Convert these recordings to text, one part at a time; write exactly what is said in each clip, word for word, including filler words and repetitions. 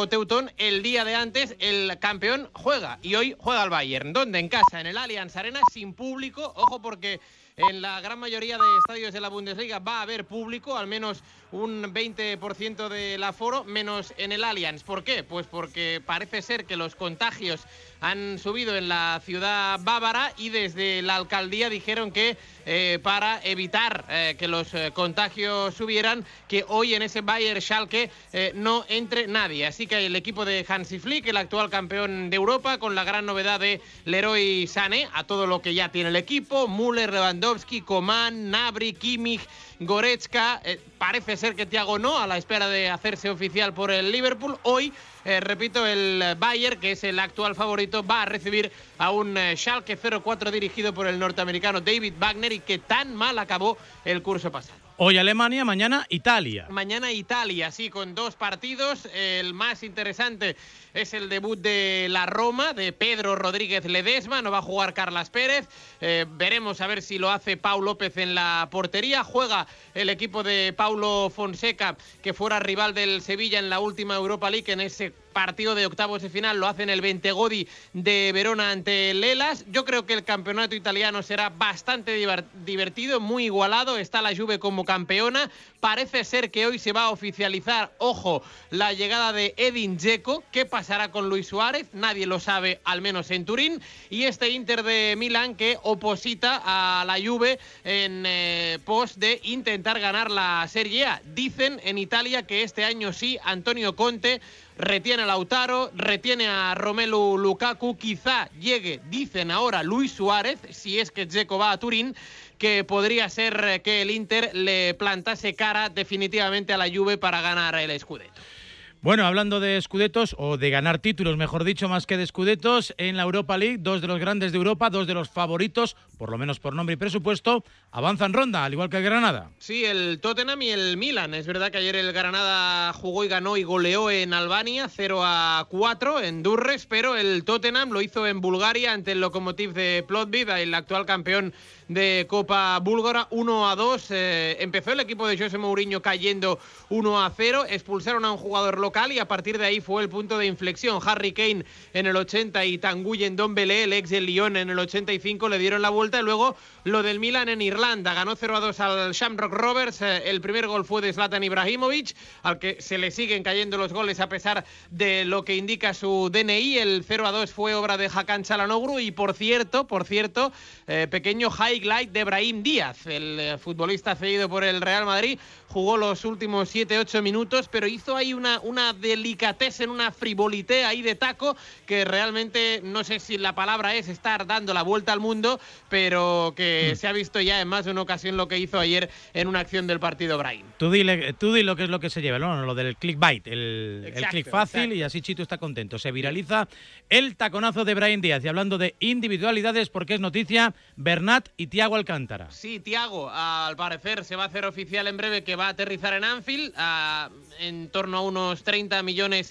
nuevo Teutón, el día de antes el campeón juega y hoy juega el Bayern. ¿Dónde? En casa, en el Allianz Arena, sin público. Ojo, porque en la gran mayoría de estadios de la Bundesliga va a haber público, al menos un veinte por ciento del aforo, menos en el Allianz. ¿Por qué? Pues porque parece ser que los contagios han subido en la ciudad bávara y desde la alcaldía dijeron que eh, para evitar eh, que los eh, contagios subieran, que hoy en ese Bayern Schalke eh, no entre nadie. Así que el equipo de Hansi Flick, el actual campeón de Europa, con la gran novedad de Leroy Sané, a todo lo que ya tiene el equipo, Müller, Lewandowski, Coman, Gnabry, Kimmich, Goretzka, eh, parece ser que Thiago no, a la espera de hacerse oficial por el Liverpool. Hoy, eh, repito, el Bayern, que es el actual favorito, va a recibir a un eh, Schalke cero cuatro dirigido por el norteamericano David Wagner y que tan mal acabó el curso pasado. Hoy Alemania, mañana Italia. Mañana Italia, sí, con dos partidos. El más interesante es el debut de la Roma, de Pedro Rodríguez Ledesma. No va a jugar Carlas Pérez. Eh, veremos a ver si lo hace Pau López en la portería. Juega el equipo de Paulo Fonseca, que fuera rival del Sevilla en la última Europa League, en ese partido de octavos de final. Lo hace en el Bentegodi de Verona ante el Hellas. Yo creo que el campeonato italiano será bastante divertido, muy igualado. Está la Juve como campeona. Parece ser que hoy se va a oficializar, ojo, la llegada de Edin Dzeko. ¿Qué pasará con Luis Suárez? Nadie lo sabe, al menos en Turín. Y este Inter de Milán que oposita a la Juve en eh, pos de intentar ganar la Serie A. Dicen en Italia que este año sí, Antonio Conte retiene a Lautaro, retiene a Romelu Lukaku, quizá llegue, dicen ahora, Luis Suárez, si es que Dzeko va a Turín, que podría ser que el Inter le plantase cara definitivamente a la Juve para ganar el Scudetto. Bueno, hablando de Scudettos, o de ganar títulos, mejor dicho, más que de Scudettos, en la Europa League, dos de los grandes de Europa, dos de los favoritos, por lo menos por nombre y presupuesto, avanzan ronda, al igual que el Granada. Sí, el Tottenham y el Milan. Es verdad que ayer el Granada jugó y ganó y goleó en Albania, cero a cuatro en Durres, pero el Tottenham lo hizo en Bulgaria ante el Lokomotiv de Plovdiv, el actual campeón de Copa Búlgara, uno a dos. Eh, empezó el equipo de José Mourinho cayendo uno a cero, expulsaron a un jugador local y a partir de ahí fue el punto de inflexión. Harry Kane en el ochenta y Tanguy Ndombele, el ex del Lyon, en el ochenta y cinco le dieron la vuelta. Y luego lo del Milan en Irlanda, ganó cero a dos al Shamrock Rovers. Eh, el primer gol fue de Zlatan Ibrahimovic, al que se le siguen cayendo los goles a pesar de lo que indica su D N I. El cero a dos fue obra de Hakan Çalhanoğlu y por cierto, por cierto, eh, pequeño highlight de Brahim Díaz, el eh, futbolista cedido por el Real Madrid. Jugó los últimos siete ocho minutos, pero hizo ahí una, una delicatez, una frivolité ahí de taco, que realmente no sé si la palabra es estar dando la vuelta al mundo, pero que mm. se ha visto ya en más de una ocasión lo que hizo ayer en una acción del partido Brahim. Tú dile, tú di lo que es lo que se lleva, ¿no? Lo del clickbait, el, exacto, el click fácil, exacto. Y así Chito está contento. Se viraliza el taconazo de Brahim Díaz. Y hablando de individualidades, porque es noticia, Bernat y Thiago Alcántara. Sí, Thiago, al parecer se va a hacer oficial en breve que va a aterrizar en Anfield, a, en torno a unos treinta millones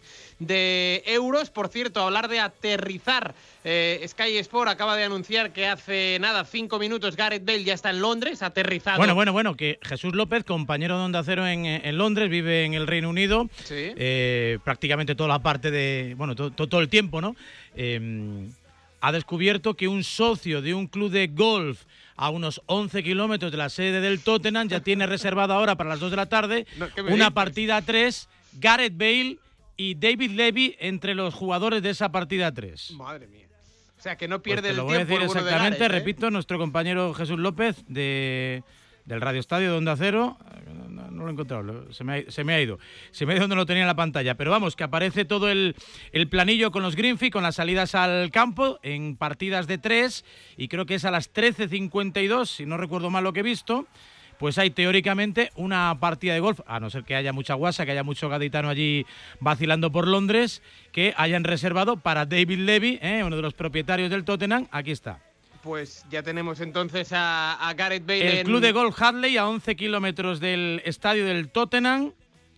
de euros. Por cierto, hablar de aterrizar, eh, Sky Sport acaba de anunciar que hace nada, cinco minutos, Gareth Bale ya está en Londres, aterrizado. Bueno, bueno, bueno, que Jesús López, compañero de Onda Cero en, en Londres, vive en el Reino Unido, sí. eh, prácticamente toda la parte de, bueno, to, to, todo el tiempo, ¿no? Eh, ha descubierto que un socio de un club de golf a unos once kilómetros de la sede del Tottenham ya tiene reservado ahora para las dos de la tarde no, una dices? partida a tres, Gareth Bale y David Levy entre los jugadores de esa partida a tres. Madre mía. O sea, que no pierde pues el tiempo. Lo voy tiempo a decir exactamente, Gareth, ¿eh? repito, nuestro compañero Jesús López de... del Radio Estadio de Onda Cero, no, no lo he encontrado, se me, ha, se me ha ido, se me ha ido donde lo tenía en la pantalla, pero vamos, que aparece todo el, el planillo con los Greenfield, con las salidas al campo, en partidas de tres, y creo que es a las trece cincuenta y dos, si no recuerdo mal lo que he visto, pues hay teóricamente una partida de golf, a no ser que haya mucha guasa, que haya mucho gaditano allí vacilando por Londres, que hayan reservado para David Levy, ¿eh? uno de los propietarios del Tottenham, aquí está. Pues ya tenemos entonces a, a Gareth Bale. El en... club de golf Hadley, a once kilómetros del estadio del Tottenham.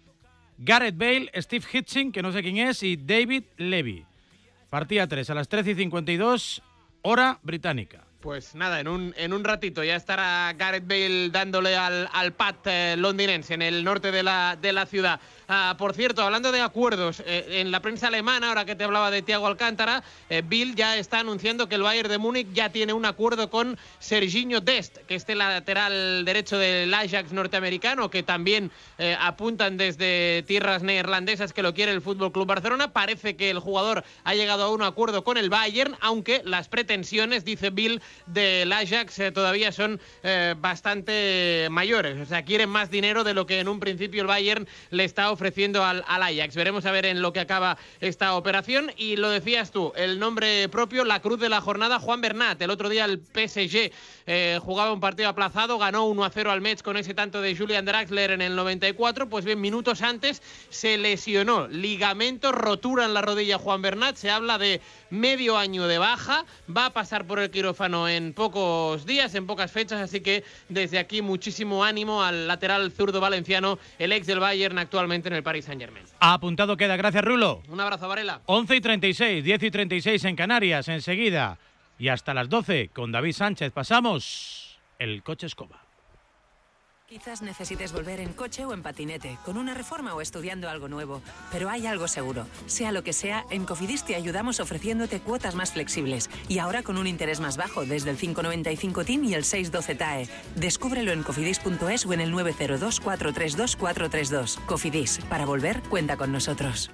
Gareth Bale, Steve Hitching, que no sé quién es, y David Levy. Partida tres a las trece y cincuenta y dos, hora británica. Pues nada, en un, en un ratito ya estará Gareth Bale dándole al, al pad eh, londinense en el norte de la, de la ciudad Ah, por cierto, hablando de acuerdos, eh, en la prensa alemana, ahora que te hablaba de Thiago Alcántara, eh, Bild ya está anunciando que el Bayern de Múnich ya tiene un acuerdo con Serginho Dest, que es el lateral derecho del Ajax norteamericano, que también eh, apuntan desde tierras neerlandesas que lo quiere el Fútbol Club Barcelona. Parece que el jugador ha llegado a un acuerdo con el Bayern, aunque las pretensiones, dice Bild, del Ajax eh, todavía son eh, bastante mayores. O sea, quieren más dinero de lo que en un principio el Bayern le está ofreciendo al, al Ajax. Veremos a ver en lo que acaba esta operación. Y lo decías tú, el nombre propio, la cruz de la jornada, Juan Bernat. El otro día el P S G eh, jugaba un partido aplazado, ganó uno a cero al Metz con ese tanto de Julian Draxler en el noventa y cuatro. Pues bien, minutos antes se lesionó, ligamento, rotura en la rodilla Juan Bernat. Se habla de medio año de baja, va a pasar por el quirófano en pocos días, en pocas fechas, así que desde aquí muchísimo ánimo al lateral zurdo valenciano, el ex del Bayern, actualmente en el Paris Saint-Germain. Apuntado queda, gracias Rulo. Un abrazo, Varela. once y treinta y seis, diez y treinta y seis en Canarias, enseguida. Y hasta las doce con David Sánchez pasamos el coche escoba. Quizás necesites volver en coche o en patinete, con una reforma o estudiando algo nuevo. Pero hay algo seguro. Sea lo que sea, en Cofidis te ayudamos ofreciéndote cuotas más flexibles. Y ahora con un interés más bajo, desde el cinco noventa y cinco T I N y el seis doce T A E. Descúbrelo en cofidis punto es o en el nueve cero dos, cuatro tres dos, cuatro tres dos. Cofidis, para volver, cuenta con nosotros.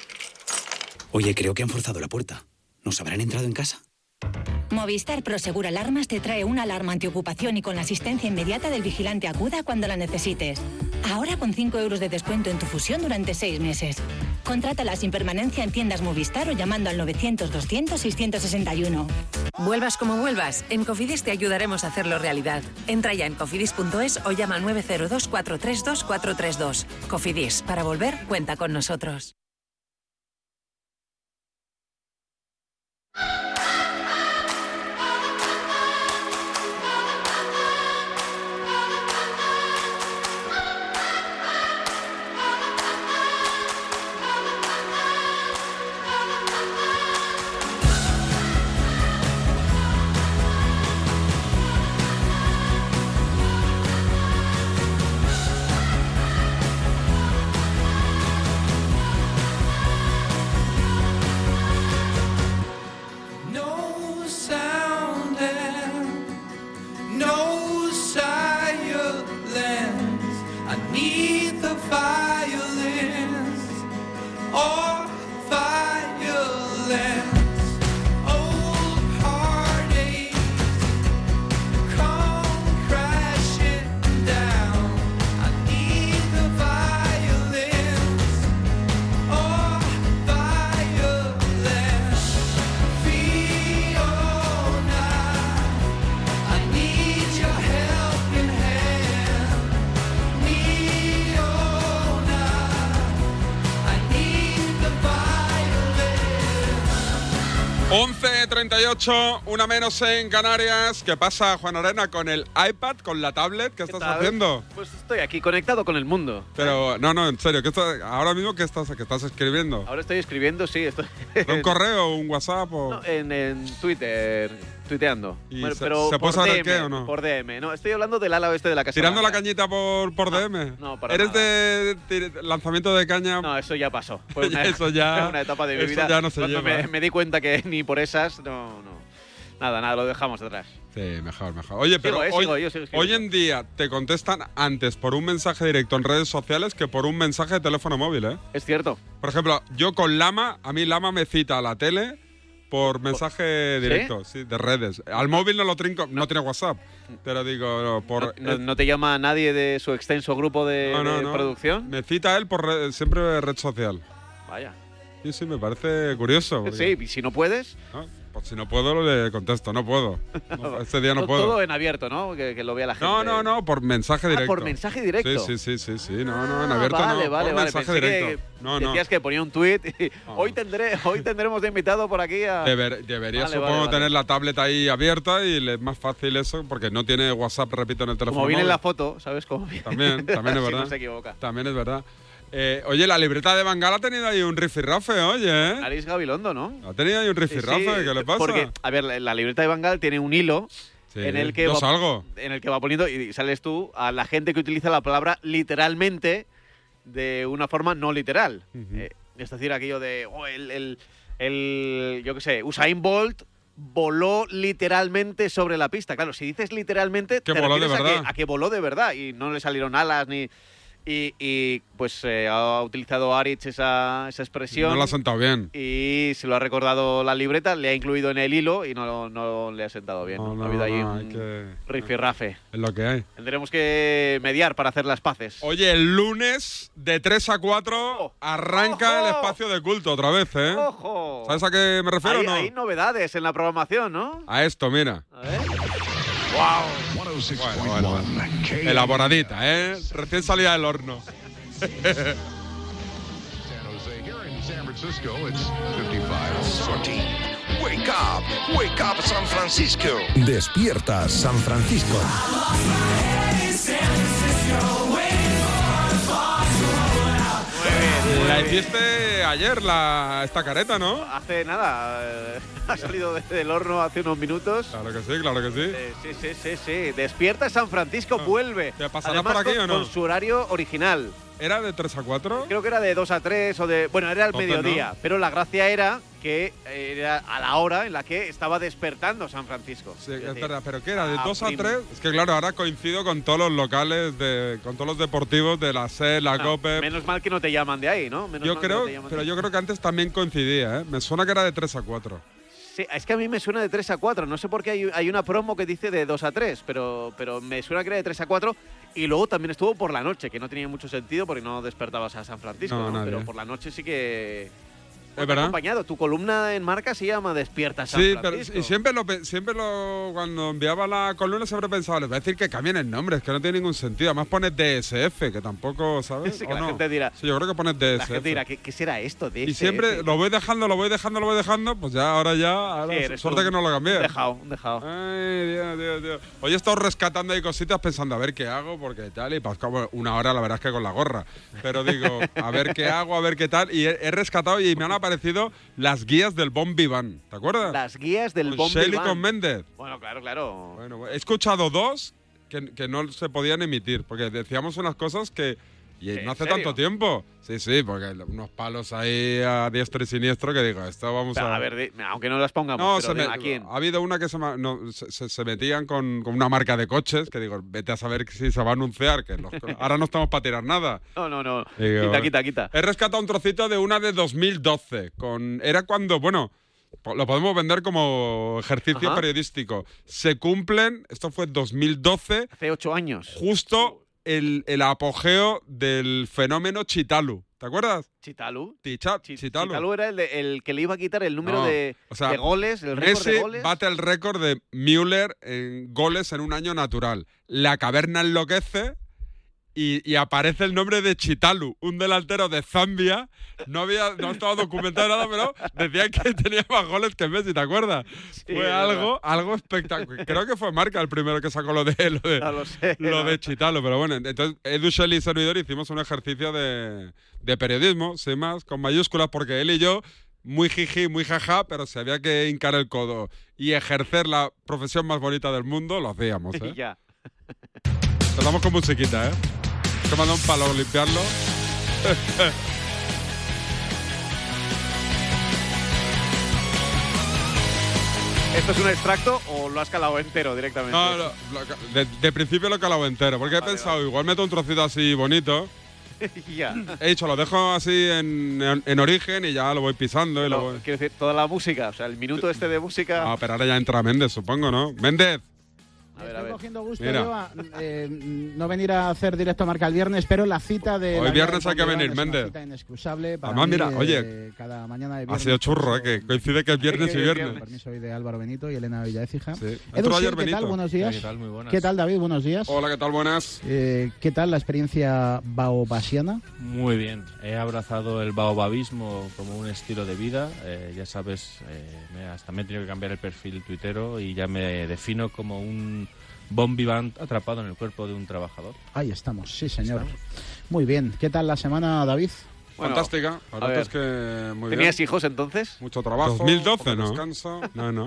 Oye, creo que han forzado la puerta. ¿Nos habrán entrado en casa? Movistar Prosegur Alarmas te trae una alarma antiocupación y con la asistencia inmediata del vigilante Acuda cuando la necesites. Ahora con cinco euros de descuento en tu fusión durante seis meses. Contrátala sin permanencia en tiendas Movistar o llamando al novecientos, doscientos, seiscientos sesenta y uno. Vuelvas como vuelvas, en Cofidis te ayudaremos a hacerlo realidad. Entra ya en cofidis punto es o llama al nueve cero dos, cuatro tres dos, cuatro tres dos. Cofidis, para volver, cuenta con nosotros. once treinta y ocho, una menos en Canarias. ¿Qué pasa, Juan Arena, con el iPad, con la tablet? ¿Qué, ¿Qué estás tal? haciendo? Pues estoy aquí conectado con el mundo. Pero, no, no, en serio, ¿qué estás, ahora mismo qué estás, qué estás escribiendo? Ahora estoy escribiendo, sí. Estoy ¿Un correo, un WhatsApp? O... No, en, en Twitter, tuiteando. ¿Y bueno, se, pero ¿se puede saber qué o no? Por D M. No, estoy hablando del ala oeste de la Casa ¿Tirando Blanca. la cañita por, por no, D M? No, para ¿Eres nada. de, de lanzamiento de caña? No, eso ya pasó. Fue una, eso ya, una etapa de mi eso vida. ya no se Cuando lleva, me, ¿eh? me di cuenta que ni por esas, no, no. Nada, nada, lo dejamos atrás. Sí, mejor, mejor. Oye, pero sigo, eh, hoy, sigo, yo sigo hoy en día te contestan antes por un mensaje directo en redes sociales que por un mensaje de teléfono móvil, ¿eh? Es cierto. Por ejemplo, yo con Lama, a mí Lama me cita a la tele por mensaje directo, ¿sí? Sí, de redes. Al móvil no lo trinco, no, no tiene WhatsApp, pero digo, no, por... ¿No, no, ¿No te llama nadie de su extenso grupo de, no, no, de no. producción? Me cita él por red, siempre red social. Vaya. Sí, sí, me parece curioso. Porque, sí, y si no puedes... ¿no? Pues si no puedo, le contesto, no puedo. No, este día no puedo. Todo en abierto, ¿no? Que, que lo vea la gente. No, no, no, por mensaje directo. Ah, por mensaje directo. Sí, sí, sí, sí, sí. No, no, en abierto ah, no. vale, vale, por vale. mensaje Pensé directo. Que no, no. Decías que ponía un tuit y no. hoy, tendré, hoy tendremos de invitado por aquí a... Deber, debería, vale, supongo, vale, vale. tener la tablet ahí abierta y le es más fácil eso porque no tiene WhatsApp, repito, en el teléfono Como viene en móvil. la foto, ¿sabes cómo viene? También, también es verdad. Si no se equivoca. También es verdad. Eh, oye, la libreta de Van Gaal ha tenido ahí un rifirrafe, oye, ¿eh? Aris Gabilondo, ¿no? Ha tenido ahí un rifirrafe, Sí, sí, ¿qué le pasa? Porque, a ver, la, la libreta de Van Gaal tiene un hilo sí, en, el que yo va, salgo. en el que va poniendo, y sales tú, a la gente que utiliza la palabra literalmente de una forma no literal. Ujú. Eh, es decir, aquello de, oh, el, el, el, yo qué sé, Usain Bolt voló literalmente sobre la pista. Claro, si dices literalmente, Que te voló de refieres a verdad. que, a que voló de verdad y no le salieron alas ni... Y, y pues eh, ha utilizado Aritz esa, esa expresión. No lo ha sentado bien. Y se lo ha recordado la libreta, le ha incluido en el hilo y no, no le ha sentado bien. No, ¿no? no, ha habido ahí no, un hay que- rifirrafe. Es lo que hay. Tendremos que mediar para hacer las paces. Oye, el lunes de tres a cuatro Oh. arranca ¡Ojo! el espacio de culto otra vez, ¿eh? ¡Ojo! ¿Sabes a qué me refiero hay, o no? hay novedades en la programación, ¿no? A esto, mira. A ver. Bueno, bueno, bueno. Elaboradita, ¿eh? Recién salida del horno. San Jose here in San Francisco, it's fifty-five. Sorty. Wake up, wake up San Francisco. Despierta San Francisco. La hiciste ayer, la, esta careta, ¿no? Hace nada, eh, ha salido desde el horno hace unos minutos. Claro que sí, claro que sí. Eh, sí, sí, sí, sí. Despierta San Francisco, vuelve. ¿Te pasará Además, por aquí con, o no? con su horario original. ¿Era de tres a cuatro? Creo que era de dos a tres o de... Bueno, era al Entonces, mediodía. ¿no? Pero la gracia era que era a la hora en la que estaba despertando San Francisco. Sí, Es es decir, verdad, pero ¿qué era? ¿De a dos a prim- tres? Es que claro, ahora coincido con todos los locales, de, con todos los deportivos de la S E, la no, COPE. menos mal que no te llaman de ahí, ¿no? Menos Yo mal que creo, no te llaman de pero ahí. yo creo que antes también coincidía, ¿eh? Me suena que era de tres a cuatro. Sí, es que a mí me suena de tres a cuatro. No sé por qué hay, hay una promo que dice de dos a tres, pero, pero me suena que era de tres a cuatro. Y luego también estuvo por la noche, que no tenía mucho sentido porque no despertabas a San Francisco, No, ¿no? nadie. Pero por la noche sí que... Es verdad. Acompañado. Tu columna en Marca se llama Despierta San Sí, pero Francisco. y siempre lo, pe- siempre lo cuando enviaba la columna siempre pensaba, les voy a decir que cambien el nombre, es que no tiene ningún sentido. Además pones D S F, que tampoco, ¿sabes? Sí, que ¿O la no? gente dirá- Sí, yo creo que pones D S La F. gente dirá, ¿qué, qué será esto? D S F? Y siempre lo voy dejando, lo voy dejando, lo voy dejando, pues ya, ahora ya, ahora, Sí, eres suerte un- que no lo cambié. Un dejado, un dejado. Ay, Dios, Dios, Dios. Hoy he estado rescatando ahí cositas pensando a ver qué hago, porque tal, y pues como una hora la verdad es que con la gorra. Pero digo, a ver qué hago, a ver qué tal. Y he, he rescatado y me han aparecido las guías del Bon Vivant, ¿te acuerdas? Las guías del Con Bon Shelly Vivant. con Méndez. Bueno, claro, claro. Bueno, he escuchado dos que, que no se podían emitir, porque decíamos unas cosas que... Y ¿En no hace serio? tanto tiempo. Sí, sí, porque unos palos ahí a diestro y siniestro que digo, esto vamos Pero, a... a ver, di- aunque no las pongamos, No, pero se me- dime, ¿a quién? ha habido una que se, ma- no, se, se- se metían con, con una marca de coches, que digo, vete a saber si se va a anunciar, que los- ahora no estamos para tirar nada. No, no, no. Digo, quita, quita, quita. He rescatado un trocito de una de dos mil doce. Con, era cuando, bueno, po- lo podemos vender como ejercicio Ajá. periodístico. Se cumplen, esto fue dos mil doce, Hace ocho años. justo el, el apogeo del fenómeno Chitalu. ¿Te acuerdas? Chitalu. Ticha- Chi- Chitalu. Chitalu era el, de- el que le iba a quitar el número No, de, o sea, de goles, el récord Messi de goles. bate el récord de Müller en goles en un año natural. La caverna enloquece y, y aparece el nombre de Chitalu, un delantero de Zambia. No había, no estaba documentado nada, pero decían que tenía más goles que Messi, ¿te acuerdas? Sí, fue es algo, algo espectacular. Creo que fue Marca el primero que sacó lo de lo de, No lo sé. lo no. de Chitalu, pero bueno, entonces Edu Shelley y servidor hicimos un ejercicio de, de periodismo, sin más, con mayúsculas, porque él y yo, muy jiji, muy jaja, pero si había que hincar el codo y ejercer la profesión más bonita del mundo, lo hacíamos, ¿eh? Y ya. Empezamos con musiquita, ¿eh? Que manda un palo limpiarlo. ¿Esto es un extracto o lo has calado entero directamente? No, no, lo ca- de, de principio lo he calado entero, porque Vale, he pensado, igual meto un trocito así bonito. Y ya. He dicho, lo dejo así en, en- en origen y ya lo voy pisando. Y lo No, voy... quiero decir, toda la música, o sea, el minuto este de música. Ah, pero ahora ya entra Méndez, supongo, ¿no? Méndez. A ver, a Estoy ver. cogiendo gusto Mira. yo a eh, no venir a hacer directo Marca el viernes, pero la cita de. Hoy la viernes Liga hay que del Bon venir, Vivant es Méndez. una cita inexcusable para Además, mí, mira, eh, oye, cada mañana de Ha viernes. sido churro, ¿eh? con- Que coincide que es viernes y Sí, viernes. Con permiso hoy de Álvaro Benito y Elena Villaécija. Sí. Edu Entró Sir, ayer ¿qué Benito. tal? Buenos días. ¿Qué tal? Muy buenas. ¿Qué tal, David? Buenos días. Hola, ¿qué tal? Buenas. Eh, ¿Qué tal la experiencia baobasiana? Muy bien. He abrazado el baobabismo como un estilo de vida. Eh, ya sabes, eh, me, hasta me he tenido que cambiar el perfil tuitero y ya me defino como un Bon Vivant atrapado en el cuerpo de un trabajador. Ahí estamos, sí, señor. Muy bien. ¿Qué tal la semana, David? Bueno, Fantástica. La a verdad ver. es que muy ¿Tenías bien. hijos entonces? Mucho trabajo. dos mil doce, poco ¿no? Descanso. No, no.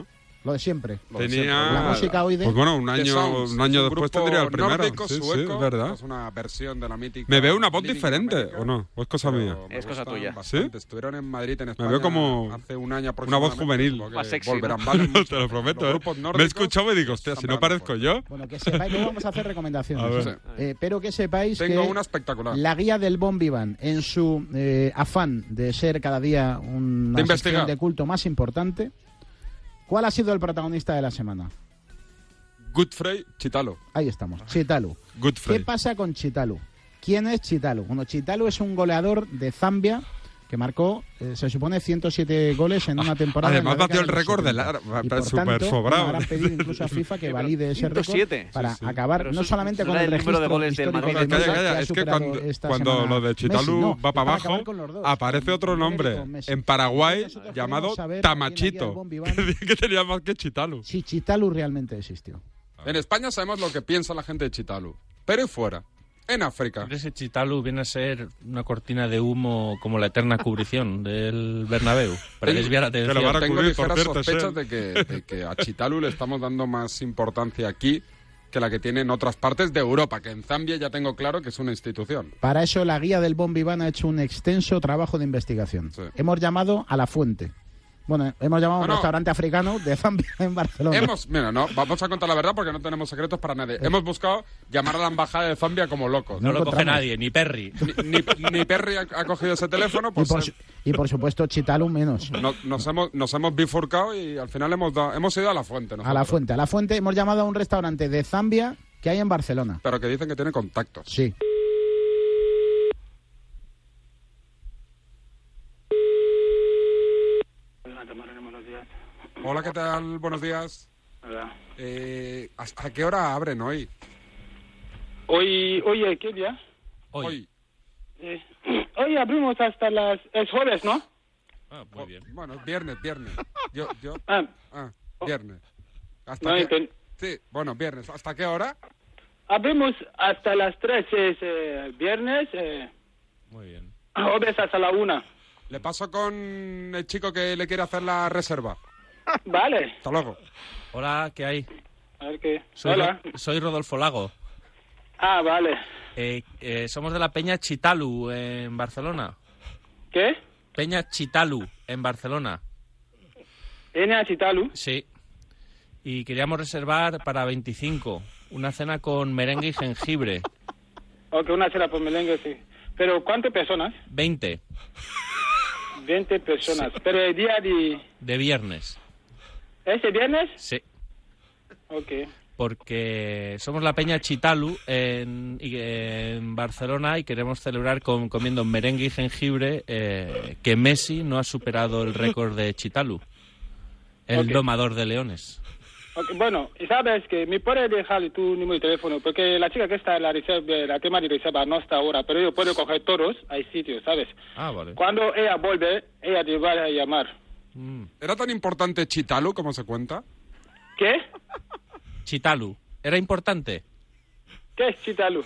Lo de siempre. Lo de Tenía... siempre. La música hoy de... Pues bueno, un año, Sounds, un año un después tendría el primero. Nórdico, sí, sueco, sí, es verdad. Es una versión de la mítica... ¿Me veo una voz Living diferente America, o no? ¿O es cosa mía? Es cosa tuya. ¿Sí? Estuvieron en Madrid, en España, Me veo como hace un año una voz juvenil. Más sexy, volverán, ¿no? valen mucho. Te lo prometo. Los ¿eh? grupos Me he nórdicos escuchado y digo, hostia, si no están parezco yo. Bueno, que sepáis, luego vamos a hacer A recomendaciones. ver. Eh, pero que sepáis Tengo que una espectacular. la guía del Bon Vivant, en su eh, afán de ser cada día una De investigar. sección de culto más importante, ¿cuál ha sido el protagonista de la semana? Godfrey Chitalo. Ahí estamos, Chitalu. Godfrey. ¿Qué pasa con Chitalu? ¿Quién es Chitalu? Bueno, Chitalu es un goleador de Zambia que marcó, eh, se supone, ciento siete goles en una temporada. Además en la batió el década de los récord de setenta. la... Y por Súper tanto, sobrado. bueno, habrán pedido incluso a FIFA que valide ese récord ciento siete. para Sí, sí. acabar Pero no eso- solamente eso con era el el número de registro goles del histórico Madrid. de Calla, Messi, calla, que ha es que superado cuando, esta cuando semana lo de Chitalu Messi, no, va es para para abajo, acabar con los dos, aparece con otro Pedri y nombre con Messi. en Paraguay Nosotros llamado queremos saber, Tamachito. aquí en el Bon Vivant, que tenía más que Chitalu. si Chitalu realmente existió. En España sabemos lo que piensa la gente de Chitalu. Pero y fuera. En África. Ese Chitalu viene a ser una cortina de humo como la eterna cubrición del Bernabéu, para Tengo- desviar la que lo atención. van a Tengo cubrir, por ligeras cierto, sospechas sí. de que, de que a Chitalu le estamos dando más importancia aquí que la que tiene en otras partes de Europa, que en Zambia ya tengo claro que es una institución. Para eso la guía del Bon Vivant ha hecho un extenso trabajo de investigación. Sí. Hemos llamado a La Fuente. Bueno, hemos llamado a un No, no. restaurante africano de Zambia en Barcelona. Hemos, mira, no, vamos a contar la verdad porque no tenemos secretos para nadie. Hemos buscado llamar a la embajada de Zambia como locos. No lo coge encontramos. nadie, ni Perry. Ni, ni, ni Perry ha, ha cogido ese teléfono, Y pues por, eh, su- y por supuesto Chitalu menos. no- nos, hemos, nos hemos bifurcado y al final hemos, dado- hemos ido a la fuente. A nosotros. La Fuente. A La Fuente hemos llamado a un restaurante de Zambia que hay en Barcelona. Pero que dicen que tiene contactos. Sí. Hola, ¿qué tal? Buenos días. Eh, ¿Hasta qué hora abren hoy? Hoy, oye, ¿qué día? Hoy. Eh, hoy abrimos hasta las... Es jueves, ¿no? Ah, muy bien. Bueno, es viernes, viernes. Yo, yo... Ah, Ah, viernes. ¿Hasta no qué? enten- Sí, bueno, viernes. ¿Hasta qué hora? abrimos hasta las tres, es eh, viernes, eh, Muy bien. jueves hasta la una. Le paso con el chico que le quiere hacer la reserva. Vale. Hasta luego. Hola, ¿qué hay? A ver qué... Soy, Hola. Ro- soy Rodolfo Lago. Ah, vale. Eh, eh, somos de la Peña Chitalu en Barcelona. ¿Qué? Peña Chitalu en Barcelona. ¿N a Chitalu? Sí. Y queríamos reservar para veinticinco una cena con merengue y jengibre. Ok, una cena por merengue, sí. Pero, ¿cuántas personas? veinte veinte personas. Pero el día de... de viernes. ¿Ese viernes? Sí. Ok. Porque somos la Peña Chitalu en, y- en Barcelona y queremos celebrar con, comiendo merengue y jengibre eh, que Messi no ha superado el récord de Chitalu, el Ok. domador de leones. Ok, bueno, y sabes que me puedes dejar tu número de teléfono, porque la chica que está en la reserva, la tema de reserva no está ahora, pero yo puedo coger todos, hay sitios, ¿sabes? Ah, vale. Cuando ella vuelve, ella te va a llamar. Mm. ¿Era tan importante Chitalu como se cuenta? ¿Qué? Chitalu, ¿era importante? ¿Qué es Chitalu?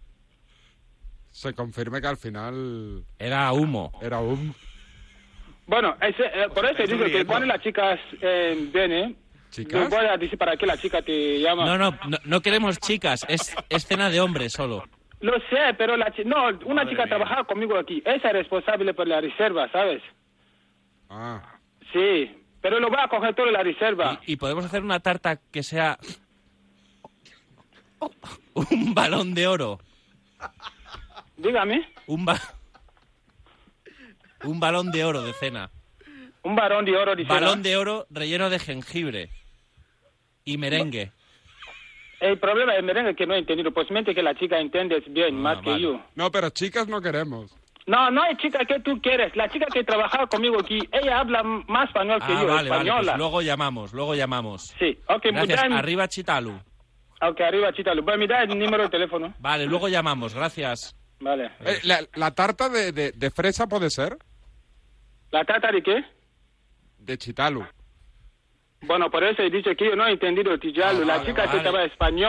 Se confirme que al final... Era humo. Era un... Bueno, ese, eh, por eso digo que riendo. cuando las chicas eh, vienen, ¿Chicas? yo voy a decir para qué la chica te llama. No, no, no, no queremos chicas, es, es cena de hombres solo. Lo sé, pero la chi- no, una Madre chica mía. trabajaba conmigo aquí, esa es responsable por la reserva, ¿sabes? Ah. Sí, pero lo voy a coger todo en la reserva. Y, y podemos hacer una tarta que sea un balón de oro. Dígame, Un, ba- un balón de oro de cena. un varón de oro de cena. Balón de oro relleno de jengibre y merengue. El problema del merengue es que no he entendido, posiblemente que la chica entiende bien Ah, más que vale. yo. No, pero chicas no queremos. No, no hay chica que tú quieres. La chica que trabajaba conmigo aquí, ella habla más español que Ah, yo, vale, vale, española. pues luego llamamos, luego llamamos. Sí, ok, Gracias, pues, arriba Chitalu. ok, arriba, chítalo. Voy a mirar el número de teléfono. Vale, luego llamamos, gracias. Vale. Eh, la, la tarta de, de, de fresa puede ser? ¿La trata de qué? De Chitalu. Bueno, por eso he dicho que yo no he entendido el tijalo. Ah, la vale, chica vale. que estaba español,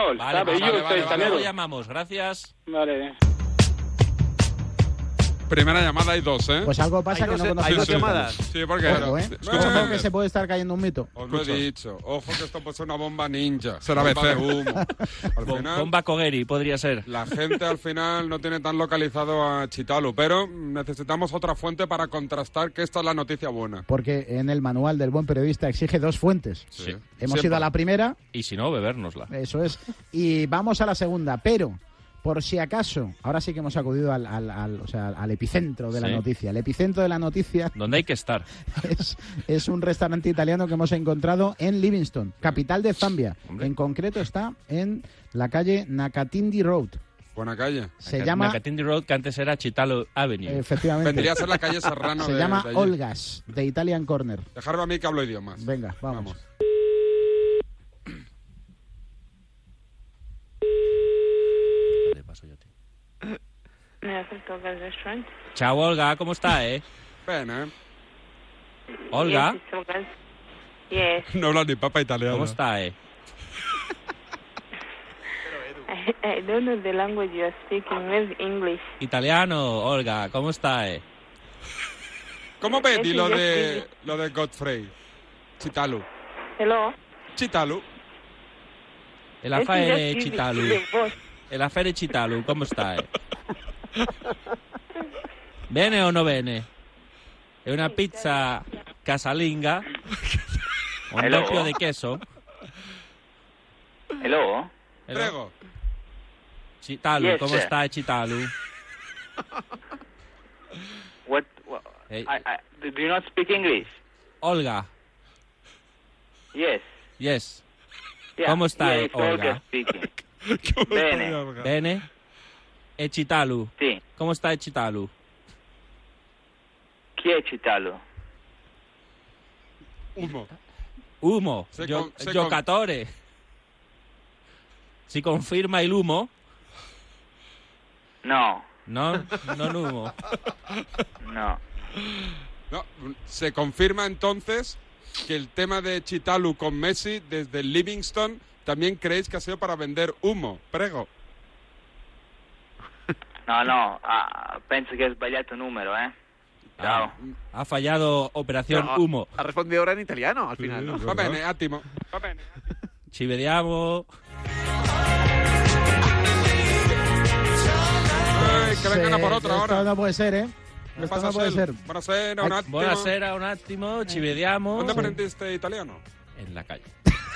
Vale, ¿sabes? vale, yo vale, soy vale, español. luego llamamos, gracias. Vale. Primera llamada, hay dos, ¿eh? Pues algo pasa Hay que dos- no conozco. hay dos sí. llamadas. Sí, porque... Ojo, ¿eh? Escucha, Ojo que se puede estar cayendo un mito. Os lo he Escucha. dicho. Ojo que esto puede ser una bomba ninja. Será bomba B C. de humo. Al Bom- final, Bomba Kogeri podría ser. la gente al final no tiene tan localizado a Chitalu, pero necesitamos otra fuente para contrastar que esta es la noticia buena. Porque en el manual del buen periodista exige dos fuentes. Sí. Hemos Siempre. ido a la primera, Y si no, bebérnosla. eso es, y vamos a la segunda, pero por si acaso, ahora sí que hemos acudido al, al, al- o sea, al epicentro de la Sí. noticia. El epicentro de la noticia Donde hay que estar. es, es un restaurante italiano que hemos encontrado en Livingstone, capital de Zambia. Hombre. En concreto está en la calle Nakatindi Road. Buena calle. Se Naca- llama, Nakatindi Road, que antes era Chitalo Avenue. efectivamente, Vendría a ser la calle Serrano se de, llama de allí. Olgas, de Italian Corner. Dejarme a mí que hablo idiomas. Venga, vamos. Te paso yo a ti. Restaurant. Ciao Olga, ¿cómo está, eh? Bene. Olga, Yes, it's Olga. Yes. No habla ni papa italiano. ¿cómo está, eh? I, I don't know the language you are speaking. Maybe English. Italiano, Olga, ¿cómo está, eh? ¿Cómo vedi Yes, lo yes, de, yes. lo de Godfrey? Chitalu. Hello. Chitalu. El affare Yes, yes, yes, Chitalu. the boss. El affare Chitalu, ¿cómo está, eh? ¿Bene o no bene? È una pizza casalinga, un Hello? doppio di queso. Hello? Prego. Chitalu, Yes, ¿cómo sir. está Chitalu? What? what Hey. I, I, do you not speak English? Olga, Yes. yes. Yeah. ¿Cómo está, yeah, it's Olga? Olga speaking. Bene. Bene? E Chitalu? Sì. ¿Cómo está Chitalu? Chi è Chitalo? Humo. Humo, Se gio- con- se giocatore. Si conferma il humo? No. No, non humo. No. No, se confirma entonces que el tema de Chitalu con Messi desde Livingston también creéis que ha sido para vender humo. Prego. No, no. Ah, penso che hai sbagliato numero, eh. Ciao. Ha fallado Operación No, Humo. Ha respondido ahora en italiano al final, ¿no? Va bene, attimo. Va bene. Ci vediamo. Ay, que vengan a por otra Esto ahora. no puede ser, ¿eh? ¿Qué Esto pasa, no puede Sel? ser. Buonasera, un Ay, attimo. Buonasera, un attimo, ci vediamo. ¿Dónde aprendiste italiano? En la calle.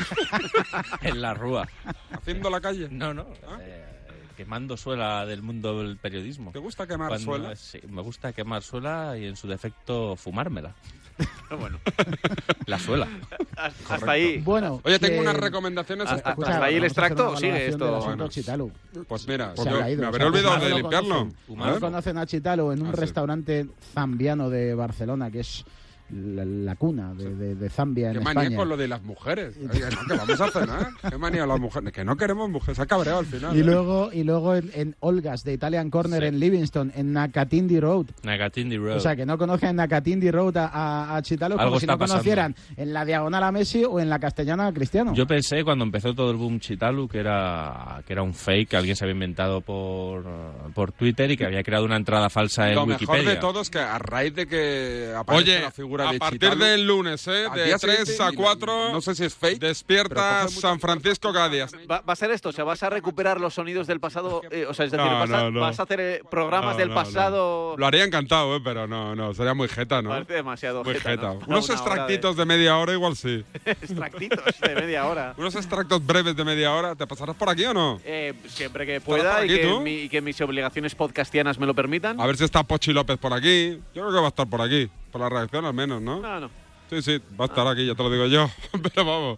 En la rúa. ¿Haciendo la calle? No, no. eh, quemando suela del mundo del periodismo. ¿Te gusta quemar Cuando- suela? Sí, me gusta quemar suela y en su defecto fumármela. Bueno, La suela. hasta hasta ahí. Bueno, Oye, tengo que- unas recomendaciones Hasta- espectaculares. hasta ahí el vamos a hacer extracto, una sigue valoración esto. del asunto Bueno. Chitalu. Pues mira, Se yo habrá ido, me o habré sea, olvidado no de lo limpiarlo. conocen. Humano. No ¿Eh? conocen a Chitalo en un Ah, sí. restaurante zambiano de Barcelona, que es la, la cuna de, de- de Zambia en Qué manía España. con lo de las mujeres. Oye, no, que vamos a cenar. Qué manía las mujeres. Que no queremos mujeres. Se ha cabreado al final. Y ¿eh? luego, y luego en, en Olgas, de Italian Corner, Sí. en Livingstone, en Nakatindi Road. Nakatindi Road. O sea, que no conocen en Nakatindi Road a, a, a Chitalo Algo como si está no pasando. conocieran en la diagonal a Messi o en la castellana a Cristiano. Yo pensé cuando empezó todo el boom Chitalu que era, que era un fake que alguien se había inventado por, por Twitter y que había creado una entrada falsa en Lo mejor Wikipedia. de todo es que a raíz de que aparece Oye, la figura a de partir Chitalu, del lunes, ¿eh? al De día tres siguiente, a y- cuatro, no sé si es fake, despierta pero coge mucha San Francisco cada día. ¿Va, va a ser esto? O sea, ¿vas a recuperar los sonidos del pasado? Eh, o sea, es decir, No, vas, a, no, no. vas a hacer eh, programas No, del no, pasado. Lo haría encantado, ¿eh? Pero no, no, sería muy jeta, ¿no? Parece demasiado Muy jeta, jeta. ¿no? Unos Una hora extractitos de... media hora igual sí. Extractitos de media hora. Unos extractos breves de media hora. ¿Te pasarás por aquí o no? Eh, siempre que por pueda y aquí, que, tú? mi- y que mis obligaciones podcastianas me lo permitan. A ver si está Pochi López por aquí. Yo creo que va a estar por aquí. Por la reacción al menos, ¿no? No, no. Sí, sí, va a estar aquí, ya te lo digo yo. Pero vamos.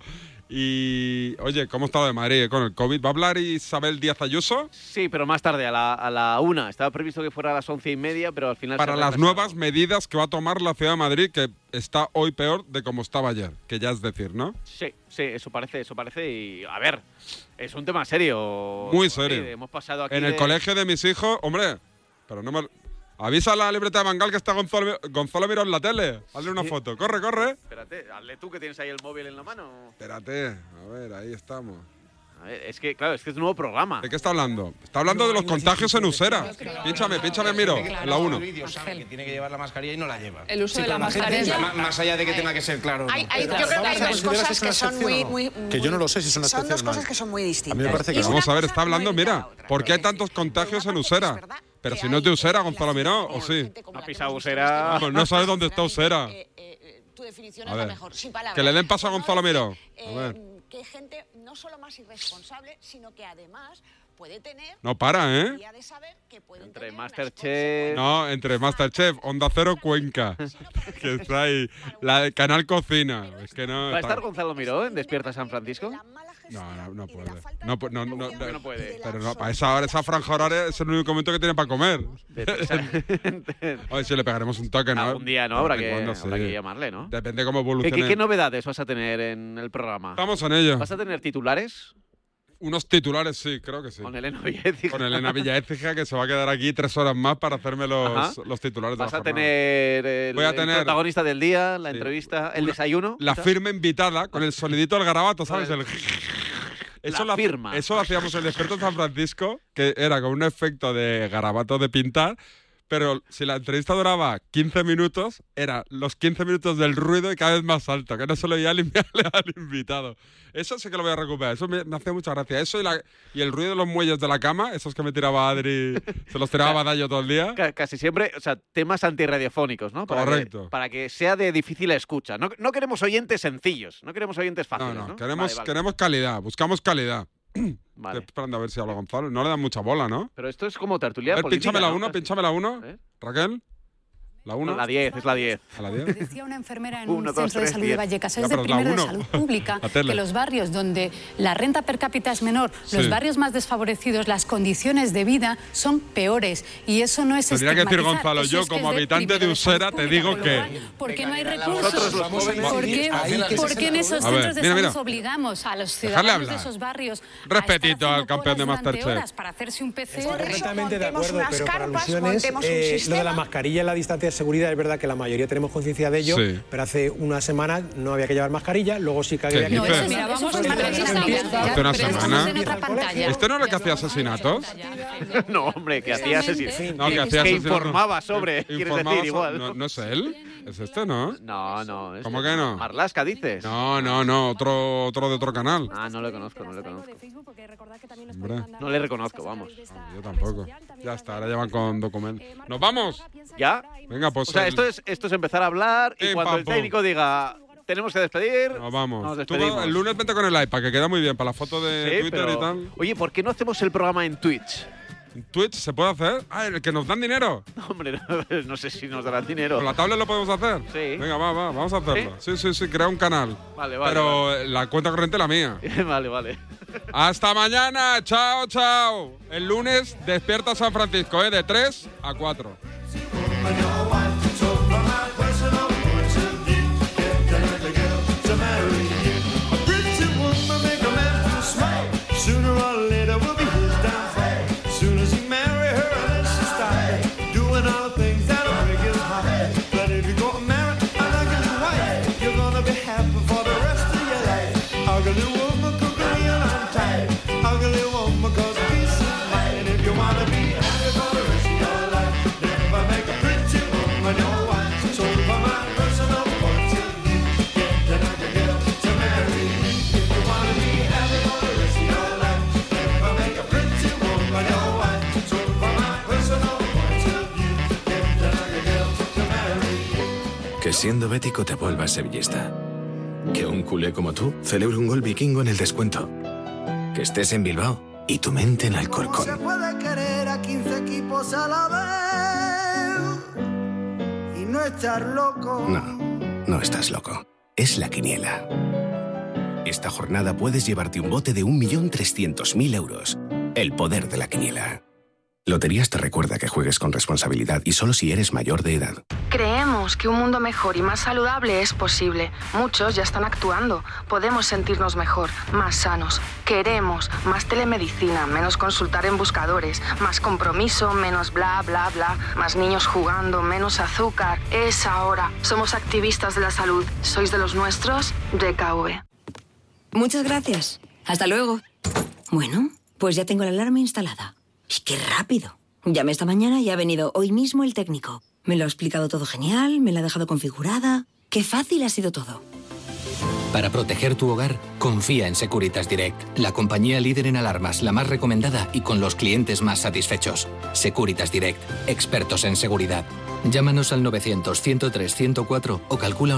Y, oye, ¿cómo está lo de Madrid con el COVID? ¿Va a hablar Isabel Díaz Ayuso? Sí, pero más tarde, a la, a la una. Estaba previsto que fuera a las once y media, pero al final. se Para ha las retrasado. nuevas medidas que va a tomar la ciudad de Madrid, que está hoy peor de como estaba ayer, que ya es decir, ¿no? Sí, sí, eso parece, eso parece. Y a ver, es un tema serio. Muy Sí, serio. hemos pasado aquí. En el de- colegio de mis hijos, hombre, pero no me... Avisa a la libreta de Mangal que está Gonzalo, Gonzalo Miró en la tele. Hazle una Sí. foto. Corre, corre. Espérate, hazle tú que tienes ahí el móvil en la mano. Espérate, a ver, ahí estamos. Es que, claro, es que es un nuevo programa. ¿De qué está hablando? Está hablando de los contagios en Usera. Pínchame, pínchame, miro, en la uno. Que tiene que llevar la mascarilla y no la lleva. El uso Sí, de la pero gente, mascarilla. más, más allá de que tenga que ser claro. Hay- ¿no? hay- Pero- yo creo que hay dos cosas que son muy, muy, Que yo no lo sé si es una son excepción dos o no. cosas que son muy distintas. A mí me parece que Pero no. vamos a ver, está hablando, mira, ¿por qué hay tantos contagios en Usera? Pero si no es de Usera, Gonzalo Miró, ¿o sí? No ha pisado Usera. Vamos, no sabes dónde está Usera. Tu definición A es la ver, mejor, sin palabras. que le den paso a Gonzalo Miró. A Eh, ver. que hay gente no solo más irresponsable, sino que además puede tener No para, ¿eh? de saber que pueden Entre Masterchef. No, entre Masterchef, Onda Cero Cuenca, que está ahí, la de Canal Cocina. Es que no. ¿Va a está- estar Gonzalo Miró en Despierta San Francisco? No, no, no puede. No, pu- no, no, no, no puede. Pero no, para esa hora, esa franja horaria es el único momento que tiene para comer. Oye, si le pegaremos un toque, ¿no? Algún día, ¿no? Habrá De que, cuando, habrá sí. que llamarle, ¿no? Depende cómo ¿Qué, evolucione. qué, qué novedades vas a tener en el programa? Estamos en ello. ¿Vas a tener titulares? Unos titulares, sí, creo que sí. Con Elena Villaécija. Con Elena Villaécija, que se va a quedar aquí tres horas más para hacerme los, Ajá. los titulares de la Vas a jornada. tener el, Voy a el tener- protagonista del día, la Sí. entrevista, el desayuno. La ¿sabes? firma invitada, con el sonidito del garabato, ¿sabes? El... Eso La lo, firma. Eso lo hacíamos en el Despierto en San Francisco, que era con un efecto de garabato de pintar, pero si la entrevista duraba quince minutos, era los quince minutos del ruido y cada vez más alto, que no se lo oía al, al invitado. Eso sí que lo voy a recuperar, eso me, me hace mucha gracia. Eso y, la, y el ruido de los muelles de la cama, esos que me tiraba Adri, se los tiraba Badallo todo el día. Ca- Casi siempre, o sea, temas antirradiofónicos, ¿no? Para Correcto. Que, para que sea de difícil escucha. No, no queremos oyentes sencillos, no queremos oyentes No, fáciles, no, ¿no? queremos, Vale, vale. queremos calidad, buscamos calidad. Vale. Estoy esperando a ver si habla Gonzalo. No le dan mucha bola, ¿no? Pero esto es como tertulia A ver, política, pínchame la ¿no? uno, Casi. pínchame la uno. ¿Eh? Raquel. La uno. No, la diez, es la diez. A la diez. Decía una enfermera en Uno, un dos, centro de tres, salud diez. de Vallecas, Ya, es de pero es la primero de uno. salud pública, La tele. que los barrios donde la renta per cápita es menor, los Sí. barrios más desfavorecidos, las condiciones de vida son peores. Y eso no es Tendría que decir estigmatizar, Gonzalo, eso yo es que como es de habitante de privilegios Usera te pública, digo con lo que... cual, ¿por qué no hay Nosotros recursos? los jóvenes ¿Por qué, ahí que por se qué en esos A ver, centros de mira, salud mira. obligamos a los Dejarle ciudadanos de hablar. esos barrios Respetito al campeón de durante Masterchef. horas para hacerse un P C R? Completamente de montemos acuerdo, unas pero para carpas, alusiones, montemos un eh, lo de la sistema. mascarilla y la distancia de seguridad es verdad que la mayoría tenemos conciencia de ello, Sí. pero hace una semana no había que llevar mascarilla, luego sí que había que ¿Qué No, dices? eso, Mira, mira, vamos Entonces, a empieza- Hace una pero semana. estamos en otra pantalla. ¿Este no era el que hacía asesinatos? No, hombre, que hacía asesinatos. No, que que, hacía que asesinatos. informaba sobre, quieres Informaba decir, so- igual. No, ¿no es él? ¿Es este, no? No, no. ¿Cómo que no? Marlaska, dices. No, no, no, otro, otro de otro canal. Ah, no le conozco, no le conozco. Hombre, No le reconozco, vamos. yo tampoco. Ya está, ahora llevan con documentos. ¡Nos vamos! ¿Ya? Venga, pues... O sea, el- esto es, esto es empezar a hablar y Pim, cuando pam, el pum. técnico diga tenemos que despedir, Nos vamos. nos Tú despedimos. el lunes vente con el iPad, que queda muy bien para la foto de Sí, Twitter pero- y tal. Oye, ¿por qué no hacemos el programa en Twitch? ¿En Twitch se puede hacer? Ah, el que nos dan dinero. No, hombre, no, no sé si nos darán dinero. ¿Con la tablet lo podemos hacer? Sí. Venga, va, va, vamos a hacerlo. Sí, sí, sí, crea un canal. Vale, vale. Pero la cuenta corriente es la mía. Vale, vale. Hasta mañana, chao, chao. El lunes despierta San Francisco, ¿eh? De tres a cuatro. Sooner or later we'll be his downfall. Soon as he marry her, then she start doing all the things that'll break his heart. But if you go to marry an ugly wife, you're gonna be happy for the rest of your life. Ugly woman cooking you on tight. Ugly woman cause peace is mine. If you wanna be happy for the rest of your life, never make a pretty woman your wife. So for my personal point of view, get an ugly girl to marry. If you wanna be happy for the rest of your life, never make a pretty woman your wife. So for my personal point of view, get an ugly girl to marry. Que siendo bético te vuelvas sevillista. Que un culé como tú celebre un gol vikingo en el descuento. Que estés en Bilbao y tu mente en Se Alcorcón. puede querer a quince equipos a la vez y no estar loco. No, no estás loco. Es la quiniela. Esta jornada puedes llevarte un bote de un millón trescientos mil euros. El poder de la quiniela. Loterías te recuerda que juegues con responsabilidad y solo si eres mayor de edad. Creemos que un mundo mejor y más saludable es posible. Muchos ya están actuando. Podemos sentirnos mejor, más sanos. Queremos más telemedicina, menos consultar en buscadores, más compromiso, menos bla, bla, bla, más niños jugando, menos azúcar. Es ahora. Somos activistas de la salud. ¿Sois de los nuestros? D K V. Muchas gracias. Hasta luego. Bueno, pues ya tengo la alarma instalada. ¡Y qué rápido! Llamé esta mañana y ha venido hoy mismo el técnico. Me lo ha explicado todo genial, me la ha dejado configurada. ¡Qué fácil ha sido todo! Para proteger tu hogar, confía en Securitas Direct, la compañía líder en alarmas, la más recomendada y con los clientes más satisfechos. Securitas Direct, expertos en seguridad. Llámanos al novecientos, ciento tres, ciento cuatro o calcula